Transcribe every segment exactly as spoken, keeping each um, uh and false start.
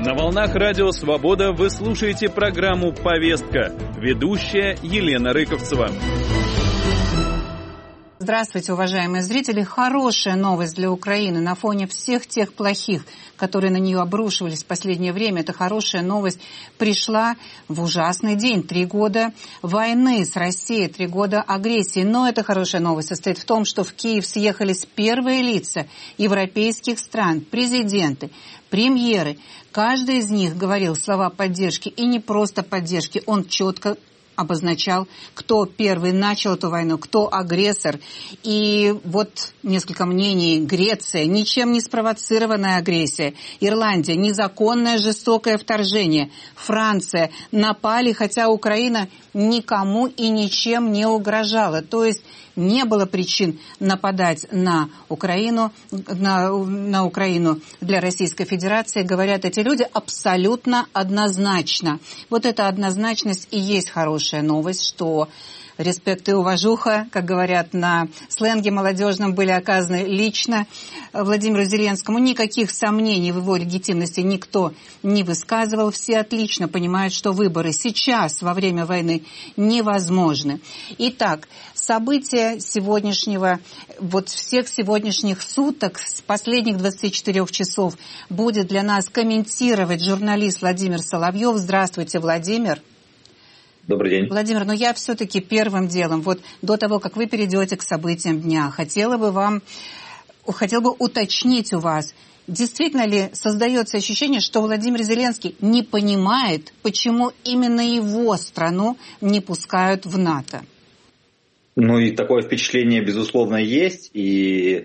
На волнах Радио Свобода вы слушаете программу «Повестка». Ведущая Елена Рыковцева. Здравствуйте, уважаемые зрители. Хорошая новость для Украины на фоне всех тех плохих, которые на нее обрушивались в последнее время. Эта хорошая новость пришла в ужасный день. Три года войны с Россией, три года агрессии. Но эта хорошая новость состоит в том, что в Киев съехались первые лица европейских стран, президенты, премьеры. Каждый из них говорил слова поддержки, и не просто поддержки, он четко обозначал, кто первый начал эту войну, кто агрессор. И вот несколько мнений. Греция — ничем не спровоцированная агрессия. Ирландия — незаконное жестокое вторжение. Франция — напали, хотя Украина никому и ничем не угрожала. То есть не было причин нападать на Украину, на, на Украину для Российской Федерации, говорят эти люди абсолютно однозначно. Вот эта однозначность и есть хорошая новость, что респект и уважуха, как говорят на сленге молодежном, были оказаны лично Владимиру Зеленскому. Никаких сомнений в его легитимности никто не высказывал. Все отлично понимают, что выборы сейчас, во время войны, невозможны. Итак, события сегодняшнего, вот всех сегодняшних суток, с последних двадцати четырёх часов, будет для нас комментировать журналист Владимир Соловьев. Здравствуйте, Владимир. Добрый день. Владимир, но я все-таки первым делом, вот до того, как вы перейдете к событиям дня, хотела бы вам, хотела бы уточнить у вас, действительно ли создается ощущение, что Владимир Зеленский не понимает, почему именно его страну не пускают в НАТО? Ну и такое впечатление, безусловно, есть. И,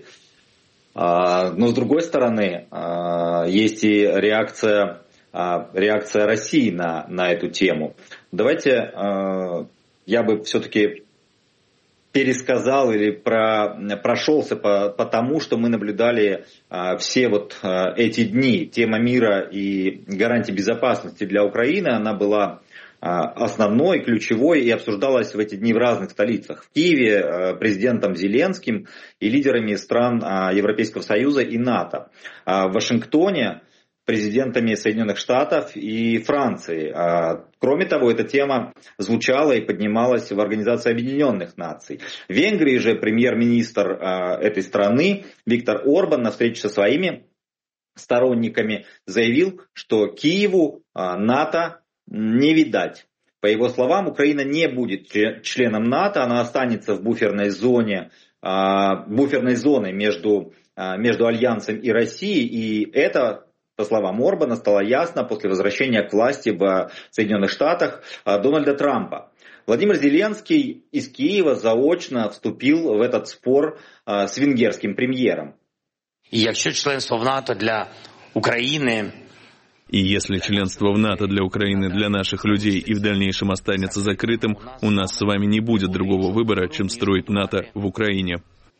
а, но с другой стороны, а, есть и реакция, а, реакция России на, на эту тему. Давайте а, я бы все-таки пересказал или про, прошелся по, по тому, что мы наблюдали а, все вот а, эти дни. Тема мира и гарантии безопасности для Украины, она была основной, ключевой и обсуждалась в эти дни в разных столицах. В Киеве президентом Зеленским и лидерами стран Европейского Союза и НАТО. В Вашингтоне президентами Соединенных Штатов и Франции. Кроме того, эта тема звучала и поднималась в Организации Объединенных Наций. В Венгрии же премьер-министр этой страны Виктор Орбан на встрече со своими сторонниками заявил, что Киеву НАТО не видать. По его словам, Украина не будет членом НАТО, она останется в буферной зоне, буферной зоной между, между Альянсом и Россией, и это, по словам Орбана, стало ясно после возвращения к власти в Соединенных Штатах Дональда Трампа. Владимир Зеленский из Киева заочно вступил в этот спор с венгерским премьером. І якщо членство в НАТО для України... И если членство в НАТО для Украины, для наших людей и в дальнейшем останется закрытым, у нас с вами не будет другого выбора, чем строить НАТО в Украине.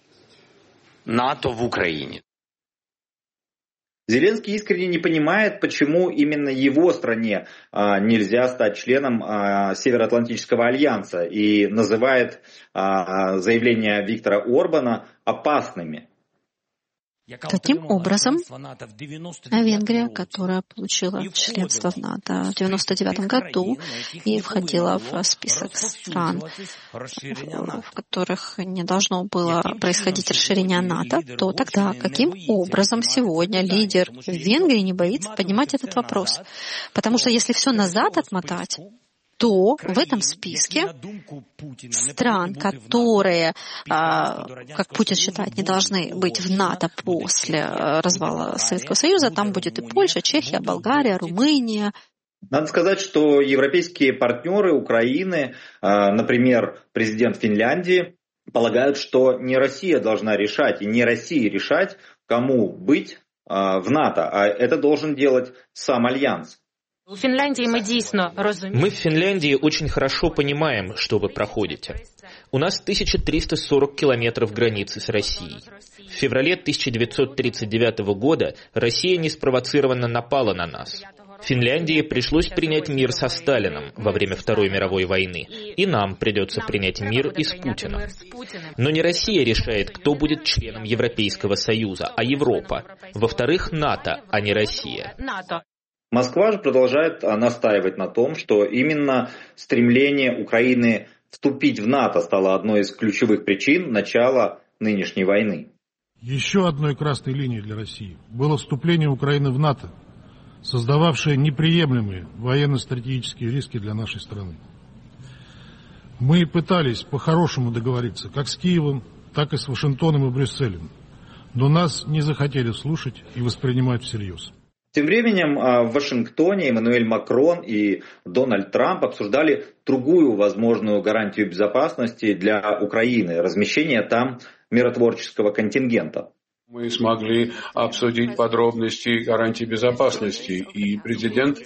НАТО в Украине. Зеленский искренне не понимает, почему именно его стране а, нельзя стать членом а, Североатлантического альянса, и называет а, заявления Виктора Орбана опасными. Каким образом Венгрия, которая получила членство в НАТО в девяносто девятом году и входила в список стран, в которых не должно было происходить расширение НАТО, то тогда каким образом сегодня лидер Венгрии не боится поднимать этот вопрос? Потому что если все назад отмотать, то в этом списке стран, которые, как Путин считает, не должны быть в НАТО после развала Советского Союза, там будет и Польша, Чехия, Болгария, Румыния. Надо сказать, что европейские партнеры Украины, например, президент Финляндии, полагают, что не Россия должна решать, и не России решать, кому быть в НАТО, а это должен делать сам Альянс. Мы в Финляндии очень хорошо понимаем, что вы проходите. У нас тысяча триста сорок километров границы с Россией. В феврале тысяча девятьсот тридцать девятого года Россия неспровоцированно напала на нас. Финляндии пришлось принять мир со Сталином во время Второй мировой войны, и нам придется принять мир и с Путиным. Но не Россия решает, кто будет членом Европейского Союза, а Европа. Во-вторых, НАТО, а не Россия. Москва же продолжает настаивать на том, что именно стремление Украины вступить в НАТО стало одной из ключевых причин начала нынешней войны. Еще одной красной линией для России было вступление Украины в НАТО, создававшее неприемлемые военно-стратегические риски для нашей страны. Мы пытались по-хорошему договориться как с Киевом, так и с Вашингтоном и Брюсселем, но нас не захотели слушать и воспринимать всерьез. Тем временем в Вашингтоне Эммануэль Макрон и Дональд Трамп обсуждали другую возможную гарантию безопасности для Украины – размещение там миротворческого контингента. Мы смогли обсудить подробности гарантий безопасности, и президент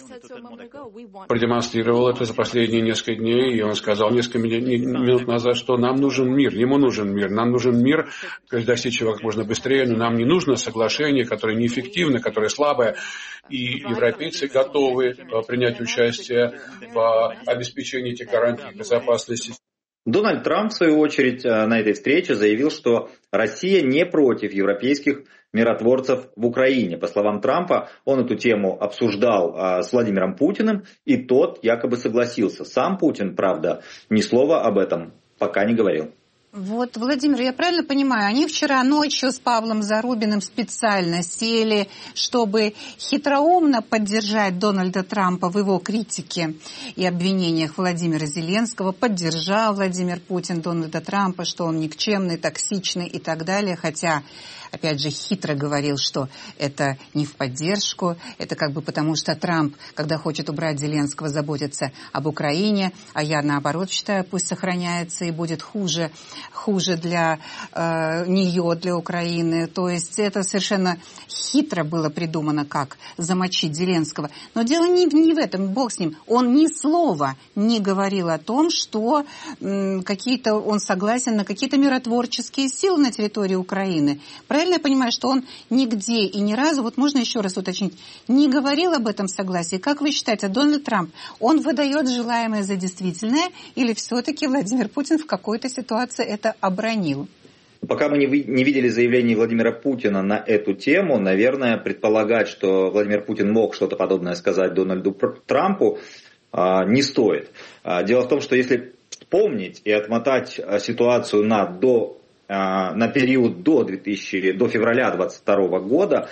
продемонстрировал это за последние несколько дней, и он сказал несколько минут назад, что нам нужен мир, ему нужен мир, нам нужен мир, достичь его как можно быстрее, но нам не нужно соглашение, которое неэффективно, которое слабое, и европейцы готовы принять участие в обеспечении этих гарантий безопасности. Дональд Трамп, в свою очередь, на этой встрече заявил, что Россия не против европейских миротворцев в Украине. По словам Трампа, он эту тему обсуждал с Владимиром Путиным, и тот якобы согласился. Сам Путин, правда, ни слова об этом пока не говорил. Вот, Владимир, я правильно понимаю, они вчера ночью с Павлом Зарубиным специально сели, чтобы хитроумно поддержать Дональда Трампа в его критике и обвинениях Владимира Зеленского. Поддержал Владимир Путин Дональда Трампа, что он никчемный, токсичный и так далее, хотя, опять же, хитро говорил, что это не в поддержку, это как бы потому, что Трамп, когда хочет убрать Зеленского, заботится об Украине, а я, наоборот, считаю, пусть сохраняется и будет хуже, хуже для э, нее, для Украины. То есть это совершенно хитро было придумано, как замочить Зеленского. Но дело не, не в этом, бог с ним. Он ни слова не говорил о том, что м, какие-то, он согласен на какие-то миротворческие силы на территории Украины. Правильно я понимаю, что он нигде и ни разу, вот можно еще раз уточнить, не говорил об этом согласии? Как вы считаете, Дональд Трамп, он выдает желаемое за действительное, или все-таки Владимир Путин в какой-то ситуации это обронил? Пока мы не, вы, не видели заявлений Владимира Путина на эту тему, наверное, предполагать, что Владимир Путин мог что-то подобное сказать Дональду Трампу, а, не стоит. А, дело в том, что если вспомнить и отмотать ситуацию на до на период до, две тысячи, до февраля двадцать второго года,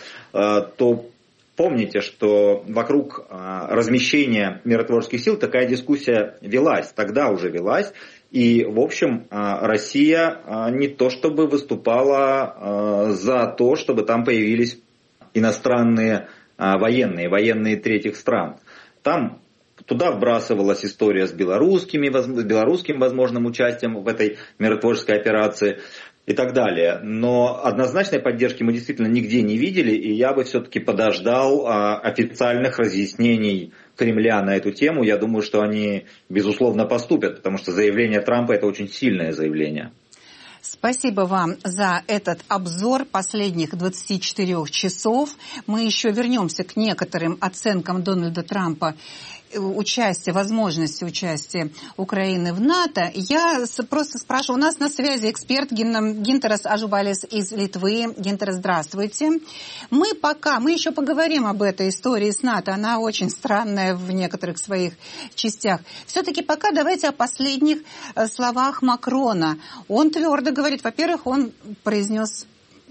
то помните, что вокруг размещения миротворческих сил такая дискуссия велась, тогда уже велась, и, в общем, Россия не то чтобы выступала за то, чтобы там появились иностранные военные, военные третьих стран. Там Туда вбрасывалась история с белорусскими, с белорусским возможным участием в этой миротворческой операции и так далее. Но однозначной поддержки мы действительно нигде не видели, и я бы все-таки подождал а, официальных разъяснений Кремля на эту тему. Я думаю, что они, безусловно, поступят, потому что заявление Трампа – это очень сильное заявление. Спасибо вам за этот обзор последних двадцати четырёх часов. Мы еще вернемся к некоторым оценкам Дональда Трампа участия, возможности участия Украины в НАТО. Я просто спрашиваю, у нас на связи эксперт Гинтерас Ажубалис из Литвы. Гинтерас, здравствуйте. Мы пока, мы еще поговорим об этой истории с НАТО, она очень странная в некоторых своих частях. Все-таки пока давайте о последних словах Макрона. Он твердо говорит, во-первых, он произнес,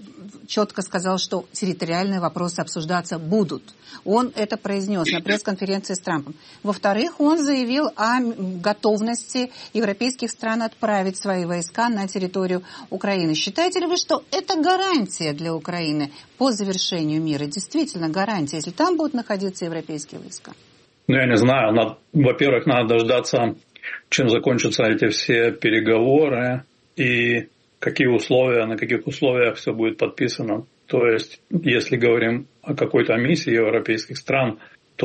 четко сказал, что территориальные вопросы обсуждаться будут. Он это произнес на пресс-конференции с Трампом. Во-вторых, он заявил о готовности европейских стран отправить свои войска на территорию Украины. Считаете ли вы, что это гарантия для Украины по завершению мира? Действительно гарантия, если там будут находиться европейские войска? Ну, я не знаю. Надо, во-первых, надо дождаться, чем закончатся эти все переговоры и какие условия, на каких условиях все будет подписано. То есть, если говорим о какой-то миссии европейских стран,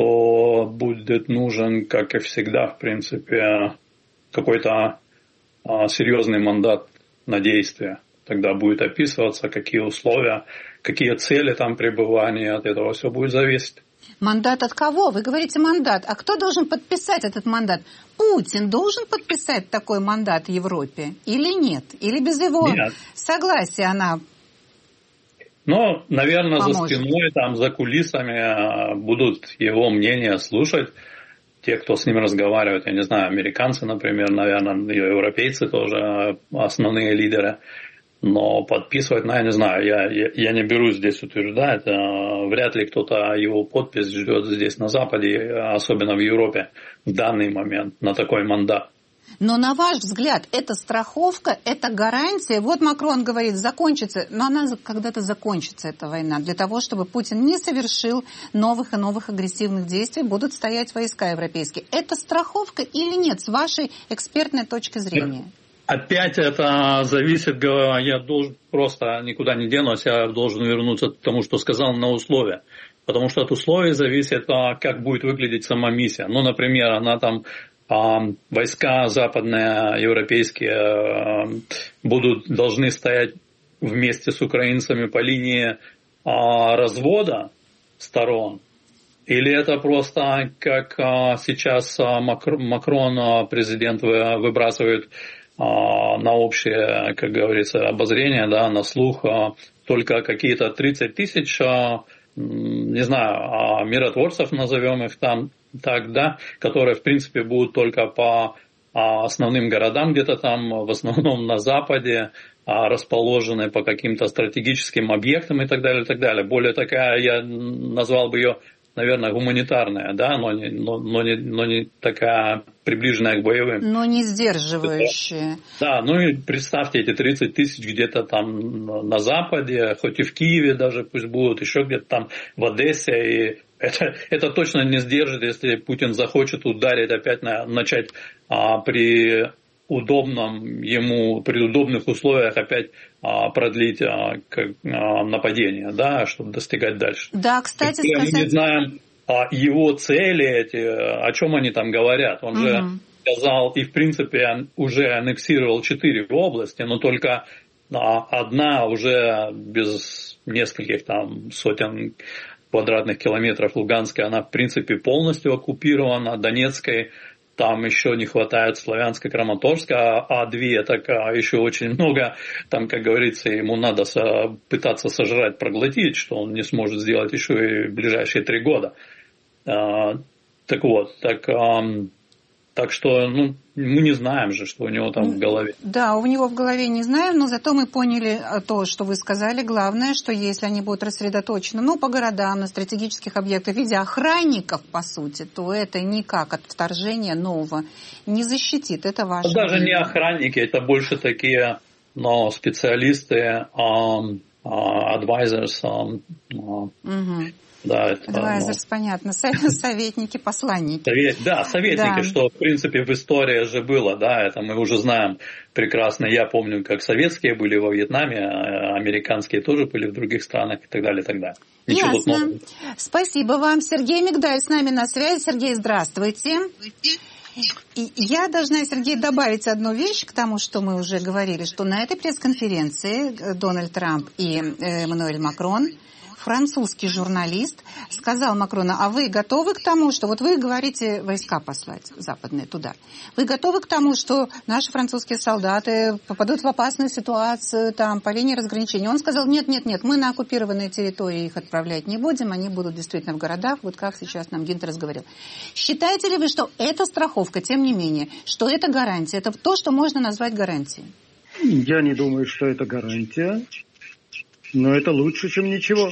то будет нужен, как и всегда, в принципе, какой-то а, серьезный мандат на действие. Тогда будет описываться, какие условия, какие цели там пребывания, от этого все будет зависеть. Мандат от кого? Вы говорите мандат. А кто должен подписать этот мандат? Путин должен подписать такой мандат в Европе? Или нет? Или без его нет. согласия она Но, наверное, поможет. За спиной, там, за кулисами будут его мнение слушать. Те, кто с ним разговаривает, я не знаю, американцы, например, наверное, европейцы тоже основные лидеры. Но подписывать, ну, я не знаю, я, я, я не берусь здесь утверждать. Вряд ли кто-то его подпись ждет здесь на Западе, особенно в Европе, в данный момент, на такой мандат. Но на ваш взгляд, это страховка, это гарантия? Вот Макрон говорит, закончится, но она когда-то закончится, эта война. Для того, чтобы Путин не совершил новых и новых агрессивных действий, будут стоять войска европейские. Это страховка или нет, с вашей экспертной точки зрения? Опять это зависит, я должен просто никуда не денусь, я должен вернуться к тому, что сказал, на условия. Потому что от условий зависит, как будет выглядеть сама миссия. Ну, например, она там, войска западные, европейские, будут, должны стоять вместе с украинцами по линии развода сторон. Или это просто, как сейчас Макрон, президент, выбрасывает на общее, как говорится, обозрение, да, на слух только какие-то тридцать тысяч, не знаю, миротворцев, назовем их там так, да, которые, в принципе, будут только по основным городам где-то там, в основном на Западе, расположены по каким-то стратегическим объектам и так далее, и так далее. Более такая, я назвал бы ее, наверное, гуманитарная, да, но не, но, но не, но не такая приближенная к боевым. Но не сдерживающая. Да, ну и представьте, эти тридцать тысяч где-то там на Западе, хоть и в Киеве даже пусть будут, еще где-то там в Одессе. И это, это точно не сдержит, если Путин захочет ударить опять, на, начать а, при удобном ему, при удобных условиях опять а, продлить а, как, а, нападение, да, чтобы достигать дальше. Да, кстати, и сказать... Мы не знаем а, его цели эти, о чем они там говорят. Он угу. же сказал и, в принципе, уже аннексировал четыре области, но только а, одна уже без нескольких там сотен квадратных километров Луганская, она, в принципе, полностью оккупирована, Донецкой. Там еще не хватает Славянска, Краматорска, а две, так еще очень много. Там, как говорится, ему надо со, пытаться сожрать, проглотить, что он не сможет сделать еще и в ближайшие три года. А, так вот, так, а, так что ну, мы не знаем же, что у него там в голове. Да, у него в голове не знаем, но зато мы поняли то, что вы сказали. Главное, что если они будут рассредоточены ну, по городам, на стратегических объектах, в виде охранников, по сути, то это никак от вторжения нового не защитит. Это ваше. Даже мнение. Не охранники, это больше такие но специалисты, um, uh, advisors. Um, uh, угу. Да, это, Advisors, ну, понятно, советники, посланники. Совет, да, советники, да. Что в принципе в истории же было, да, это мы уже знаем прекрасно. Я помню, как советские были во Вьетнаме, американские тоже были в других странах и так далее, и так далее. Ничего Ясно. Спасибо вам. Сергей Мигдаль с нами на связи. Сергей, здравствуйте. И я должна, Сергей, добавить одну вещь к тому, что мы уже говорили, что на этой пресс-конференции Дональд Трамп и Эммануэль Макрон, французский журналист, сказал Макрону, а вы готовы к тому, что вот вы говорите войска послать западные туда, вы готовы к тому, что наши французские солдаты попадут в опасную ситуацию там, по линии разграничения? Он сказал, нет, нет, нет, мы на оккупированные территории их отправлять не будем, они будут действительно в городах, вот как сейчас нам Гинтерс говорил. Считаете ли вы, что это страховка, тем не менее, что это гарантия, это то, что можно назвать гарантией? Я не думаю, что это гарантия. Но это лучше, чем ничего.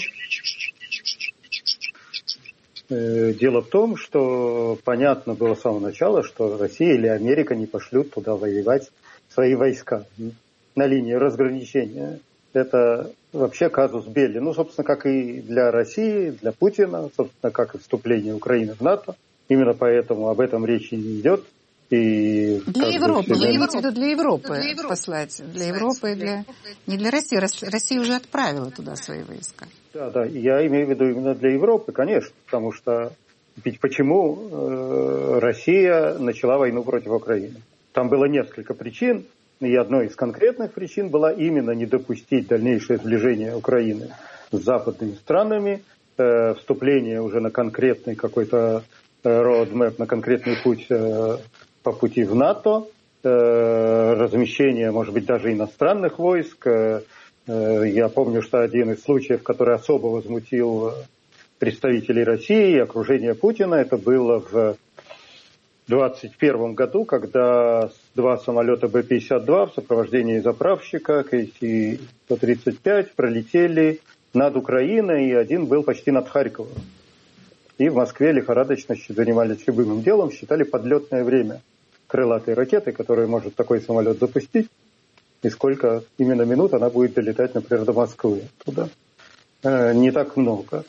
Дело в том, что понятно было с самого начала, что Россия или Америка не пошлют туда воевать свои войска на линии разграничения. Это вообще казус белли. Ну, собственно, как и для России, для Путина, собственно, как и вступление Украины в НАТО. Именно поэтому об этом речи не идет. И для Европы, вы имеете в виду для Европы, для Европы послать, для Европы, для... не для России. Россия уже отправила туда свои войска. Да, да, я имею в виду именно для Европы, конечно, потому что ведь почему э, Россия начала войну против Украины? Там было несколько причин, и одной из конкретных причин была именно не допустить дальнейшее сближение Украины с западными странами, э, вступление уже на конкретный какой-то э, roadmap, на конкретный путь э, по пути в НАТО, э, размещение, может быть, даже иностранных войск, э, Я помню, что один из случаев, который особо возмутил представителей России и окружения Путина, это было в двадцать первом году, когда два самолета Бэ пятьдесят два в сопровождении заправщика Ка Си сто тридцать пять пролетели над Украиной, и один был почти над Харьковом. И в Москве лихорадочно занимались любым делом, считали подлетное время крылатой ракеты, которую может такой самолет запустить, и сколько именно минут она будет долетать, например, до Москвы. Туда э, не так много.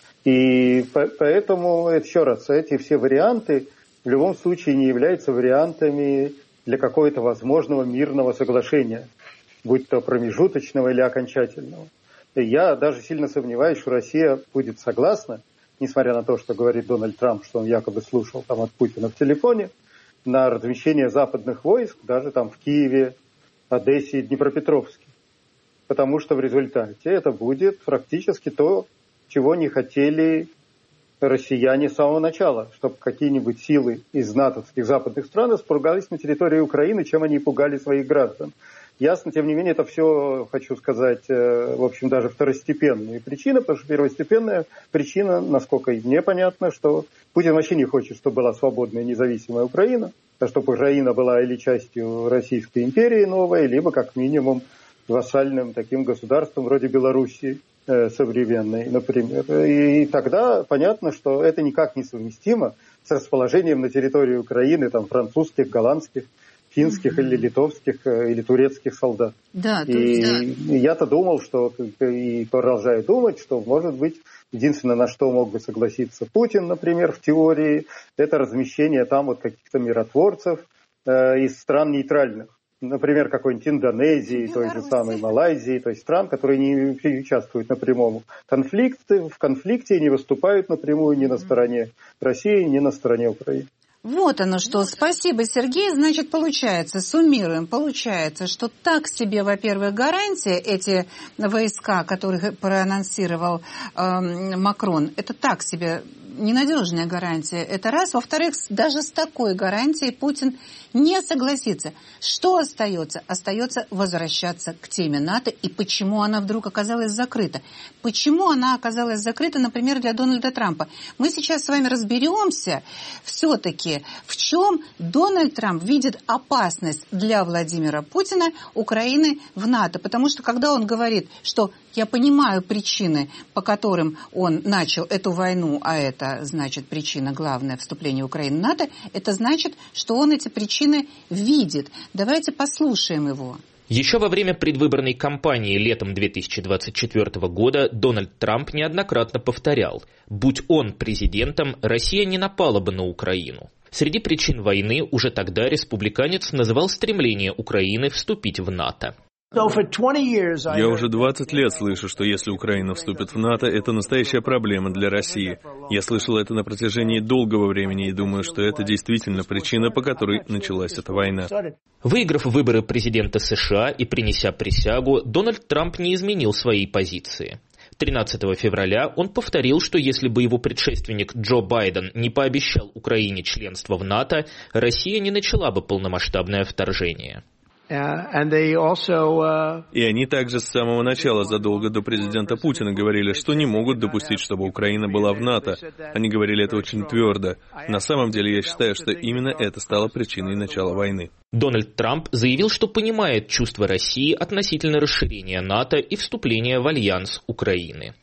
И по- поэтому, еще раз, эти все варианты в любом случае не являются вариантами для какого-то возможного мирного соглашения, будь то промежуточного или окончательного. И я даже сильно сомневаюсь, что Россия будет согласна, несмотря на то, что говорит Дональд Трамп, что он якобы слушал там от Путина в телефоне, на размещение западных войск даже там в Киеве, Одессе и Днепропетровске. Потому что в результате это будет практически то, чего не хотели россияне с самого начала, чтобы какие-нибудь силы из натовских западных стран испугались на территории Украины, чем они пугали своих граждан. Ясно, тем не менее, это все, хочу сказать, в общем, даже второстепенные причины, потому что первостепенная причина, насколько мне понятно, что Путин вообще не хочет, чтобы была свободная и независимая Украина, а чтобы Украина была или частью Российской империи новой, либо, как минимум, вассальным таким государством вроде Белоруссии э, современной, например. И тогда понятно, что это никак не совместимо с расположением на территории Украины там, французских, голландских, финских mm-hmm. или литовских, или турецких солдат. Да, и, есть, да. и я-то думал, что, и продолжаю думать, что, может быть, единственное, на что мог бы согласиться Путин, например, в теории, это размещение там вот каких-то миротворцев э, из стран нейтральных. Например, какой-нибудь Индонезии, той же самой Малайзии, то есть стран, которые не участвуют напрямую в конфликте, в конфликте и не выступают напрямую ни на стороне России, ни на стороне Украины. Вот оно что. Спасибо, Сергей. Значит, получается, суммируем, получается, что так себе, во-первых, гарантия, эти войска, которых проанонсировал э, Макрон, это так себе ненадежная гарантия. Это раз. Во-вторых, даже с такой гарантией Путин не согласится. Что остается? Остается возвращаться к теме НАТО. И почему она вдруг оказалась закрыта? Почему она оказалась закрыта, например, для Дональда Трампа? Мы сейчас с вами разберемся все-таки, в чем Дональд Трамп видит опасность для Владимира Путина, Украины в НАТО. Потому что когда он говорит, что я понимаю причины, по которым он начал эту войну, а это значит причина главная вступления Украины в НАТО, это значит, что он эти причины видит. Давайте послушаем его. Еще во время предвыборной кампании летом две тысячи двадцать четвёртого года Дональд Трамп неоднократно повторял: будь он президентом, Россия не напала бы на Украину. Среди причин войны уже тогда республиканец называл стремление Украины вступить в НАТО. Я уже двадцать лет слышу, что если Украина вступит в НАТО, это настоящая проблема для России. Я слышал это на протяжении долгого времени и думаю, что это действительно причина, по которой началась эта война. Выиграв выборы президента США и принеся присягу, Дональд Трамп не изменил своей позиции. тринадцатого февраля он повторил, что если бы его предшественник Джо Байден не пообещал Украине членство в НАТО, Россия не начала бы полномасштабное вторжение. И они также с самого начала, задолго до президента Путина, говорили, что не могут допустить, чтобы Украина была в НАТО. Они говорили это очень твердо. На самом деле, я считаю, что именно это стало причиной начала войны. Дональд Трамп заявил, что понимает чувства России относительно расширения НАТО и вступления в альянс Украины.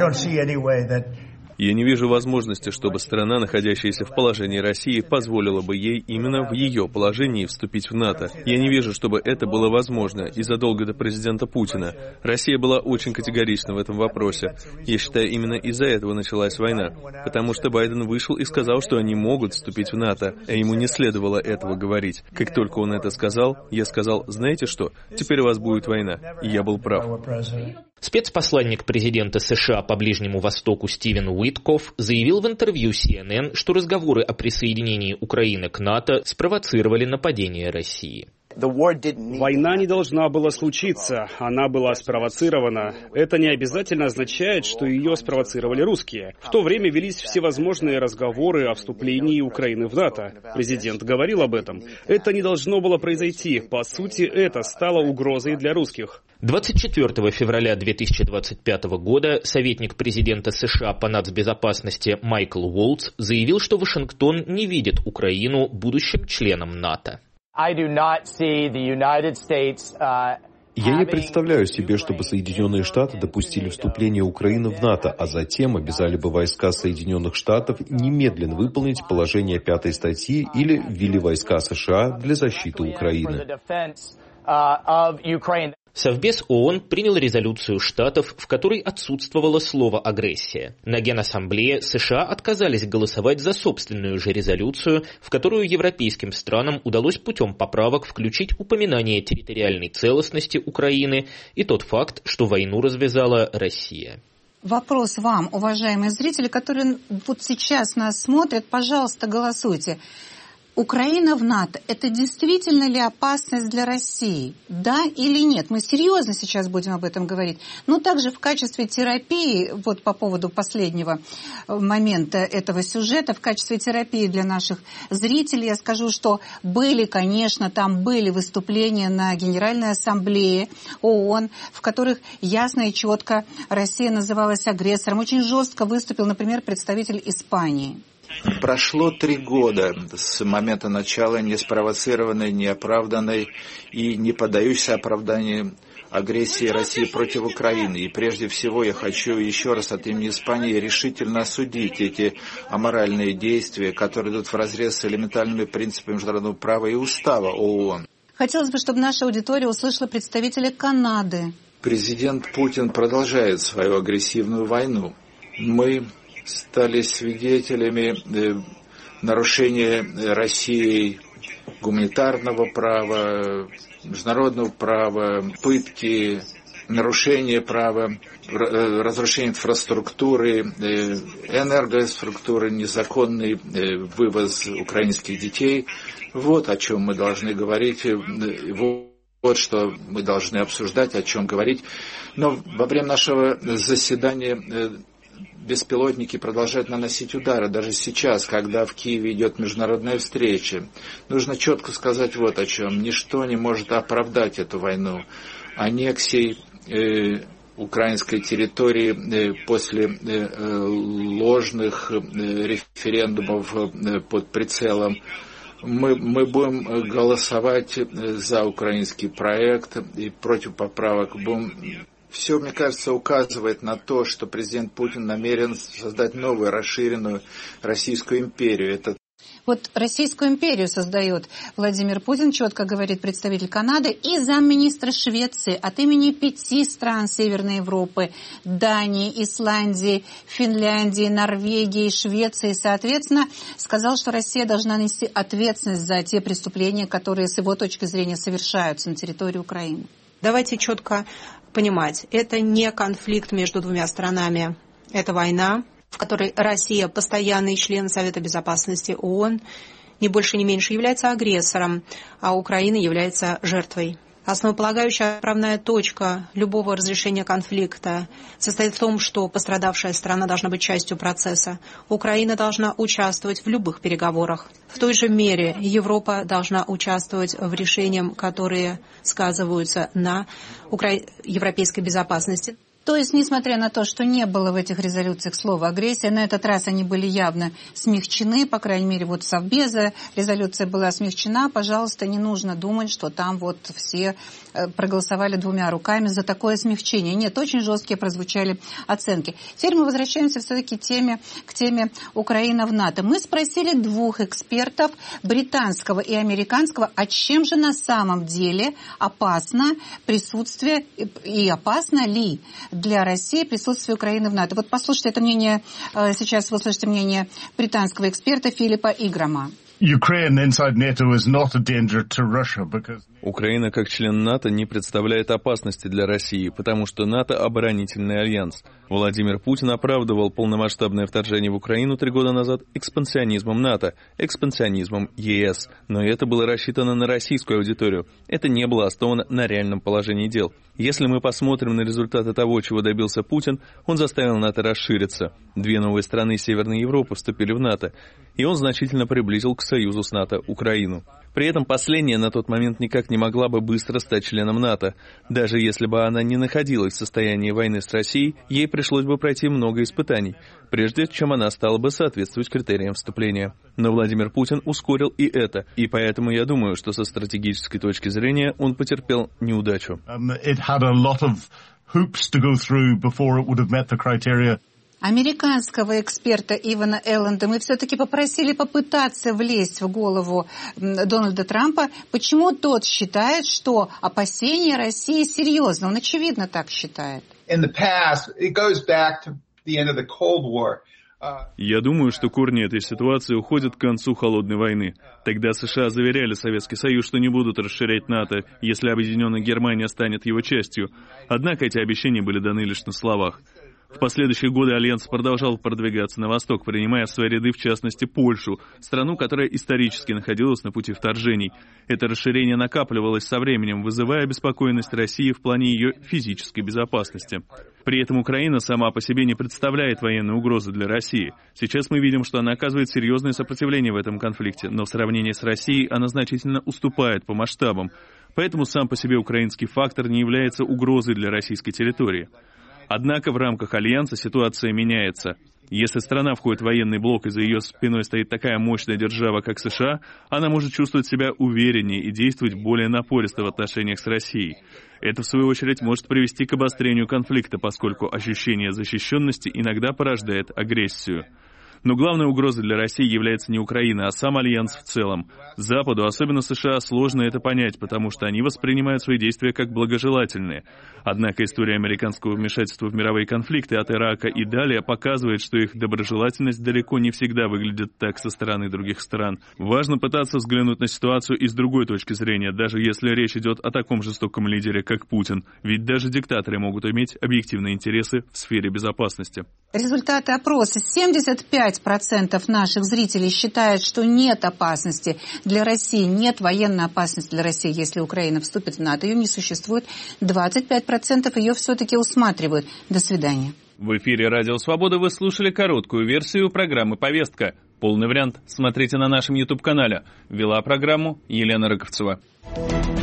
Я не вижу возможности, чтобы страна, находящаяся в положении России, позволила бы ей именно в ее положении вступить в НАТО. Я не вижу, чтобы это было возможно, и задолго до президента Путина. Россия была очень категорична в этом вопросе. Я считаю, именно из-за этого началась война. Потому что Байден вышел и сказал, что они могут вступить в НАТО, а ему не следовало этого говорить. Как только он это сказал, я сказал: знаете что, теперь у вас будет война. И я был прав. Спецпосланник президента США по Ближнему Востоку Стивен Уиткофф заявил в интервью Си Эн Эн, что разговоры о присоединении Украины к НАТО спровоцировали нападение России. Война не должна была случиться, она была спровоцирована. Это не обязательно означает, что ее спровоцировали русские. В то время велись всевозможные разговоры о вступлении Украины в НАТО. Президент говорил об этом. Это не должно было произойти. По сути, это стало угрозой для русских. двадцать четвёртого февраля две тысячи двадцать пятого года советник президента США по нацбезопасности Майкл Уолтз заявил, что Вашингтон не видит Украину будущим членом НАТО. Я не представляю себе, чтобы Соединенные Штаты допустили вступление Украины в НАТО, а затем обязали бы войска Соединенных Штатов немедленно выполнить положение пятой статьи или ввели войска США для защиты Украины. Совбез ООН принял резолюцию Штатов, в которой отсутствовало слово «агрессия». На Генассамблее США отказались голосовать за собственную же резолюцию, в которую европейским странам удалось путем поправок включить упоминание территориальной целостности Украины и тот факт, что войну развязала Россия. Вопрос вам, уважаемые зрители, которые вот сейчас нас смотрят, пожалуйста, голосуйте. Украина в НАТО – это действительно ли опасность для России? Да или нет? Мы серьезно сейчас будем об этом говорить. Но также в качестве терапии, вот по поводу последнего момента этого сюжета, в качестве терапии для наших зрителей я скажу, что были, конечно, там были выступления на Генеральной Ассамблее ООН, в которых ясно и четко Россия называлась агрессором. Очень жестко выступил, например, представитель Испании. Прошло три года с момента начала неспровоцированной, неоправданной и не поддающейся оправданию агрессии России против Украины. И прежде всего я хочу еще раз от имени Испании решительно осудить эти аморальные действия, которые идут вразрез с элементарными принципами международного права и устава ООН. Хотелось бы, чтобы наша аудитория услышала представителя Канады. Президент Путин продолжает свою агрессивную войну. Мы стали свидетелями нарушения Россией гуманитарного права, международного права, пытки, нарушения права, разрушение инфраструктуры, энергоинфраструктуры, незаконный вывоз украинских детей. Вот о чем мы должны говорить. Вот что мы должны обсуждать, о чем говорить. Но во время нашего заседания беспилотники продолжают наносить удары, даже сейчас, когда в Киеве идет международная встреча. Нужно четко сказать вот о чем. Ничто не может оправдать эту войну. Аннексией э, украинской территории э, после э, ложных э, референдумов э, под прицелом. Мы, мы будем голосовать за украинский проект и против поправок. Будем... Все, мне кажется, указывает на то, что президент Путин намерен создать новую, расширенную Российскую империю. Это... Вот Российскую империю создает Владимир Путин, четко говорит представитель Канады, и замминистра Швеции от имени пяти стран Северной Европы, Дании, Исландии, Финляндии, Норвегии, Швеции, соответственно, сказал, что Россия должна нести ответственность за те преступления, которые с его точки зрения совершаются на территории Украины. Давайте четко понимать, это не конфликт между двумя странами, это война, в которой Россия, постоянный член Совета Безопасности ООН, ни больше ни меньше является агрессором, а Украина является жертвой. Основополагающая отправная точка любого разрешения конфликта состоит в том, что пострадавшая страна должна быть частью процесса. Украина должна участвовать в любых переговорах. В той же мере Европа должна участвовать в решениях, которые сказываются на укра... европейской безопасности. То есть, несмотря на то, что не было в этих резолюциях слова «агрессия», на этот раз они были явно смягчены, по крайней мере, вот Совбеза резолюция была смягчена, пожалуйста, не нужно думать, что там вот все проголосовали двумя руками за такое смягчение. Нет, очень жесткие прозвучали оценки. Теперь мы возвращаемся все-таки к теме, к теме Украина в НАТО. Мы спросили двух экспертов, британского и американского, а чем же на самом деле опасно присутствие и опасно ли для России присутствие Украины в НАТО. Вот послушайте это мнение, сейчас вы слышите мнение британского эксперта Филиппа Играма. Украина как член НАТО не представляет опасности для России, потому что НАТО – оборонительный альянс. Владимир Путин оправдывал полномасштабное вторжение в Украину три года назад экспансионизмом НАТО, экспансионизмом ЕС. Но это было рассчитано на российскую аудиторию. Это не было основано на реальном положении дел. Если мы посмотрим на результаты того, чего добился Путин, он заставил НАТО расшириться. Две новые страны Северной Европы вступили в НАТО, и он значительно приблизил к союзу с НАТО Украину. При этом последняя на тот момент никак не могла бы быстро стать членом НАТО. Даже если бы она не находилась в состоянии войны с Россией, ей пришлось бы пройти много испытаний, прежде чем она стала бы соответствовать критериям вступления. Но Владимир Путин ускорил и это, и поэтому я думаю, что со стратегической точки зрения он потерпел неудачу. Американского эксперта Ивана Элленда мы все-таки попросили попытаться влезть в голову Дональда Трампа. Почему тот считает, что опасения России серьезны? Он, очевидно, так считает. Я думаю, что корни этой ситуации уходят к концу Холодной войны. Тогда США заверяли Советский Союз, что не будут расширять НАТО, если Объединенная Германия станет его частью. Однако эти обещания были даны лишь на словах. В последующие годы Альянс продолжал продвигаться на восток, принимая в свои ряды, в частности, Польшу, страну, которая исторически находилась на пути вторжений. Это расширение накапливалось со временем, вызывая обеспокоенность России в плане ее физической безопасности. При этом Украина сама по себе не представляет военной угрозы для России. Сейчас мы видим, что она оказывает серьезное сопротивление в этом конфликте, но в сравнении с Россией она значительно уступает по масштабам. Поэтому сам по себе украинский фактор не является угрозой для российской территории. Однако в рамках Альянса ситуация меняется. Если страна входит в военный блок и за ее спиной стоит такая мощная держава, как США, она может чувствовать себя увереннее и действовать более напористо в отношениях с Россией. Это, в свою очередь, может привести к обострению конфликта, поскольку ощущение защищенности иногда порождает агрессию. Но главной угрозой для России является не Украина, а сам Альянс в целом. Западу, особенно США, сложно это понять, потому что они воспринимают свои действия как благожелательные. Однако история американского вмешательства в мировые конфликты от Ирака и далее показывает, что их доброжелательность далеко не всегда выглядит так со стороны других стран. Важно пытаться взглянуть на ситуацию и с другой точки зрения, даже если речь идет о таком жестоком лидере, как Путин. Ведь даже диктаторы могут иметь объективные интересы в сфере безопасности. Результаты опроса. семьдесят пять процентов наших зрителей считают, что нет опасности для России, нет военной опасности для России, если Украина вступит в НАТО. Ее не существует. двадцать пять процентов ее все-таки усматривают. До свидания. В эфире «Радио Свобода» вы слушали короткую версию программы «Повестка». Полный вариант смотрите на нашем YouTube-канале. Вела программу Елена Рыковцева.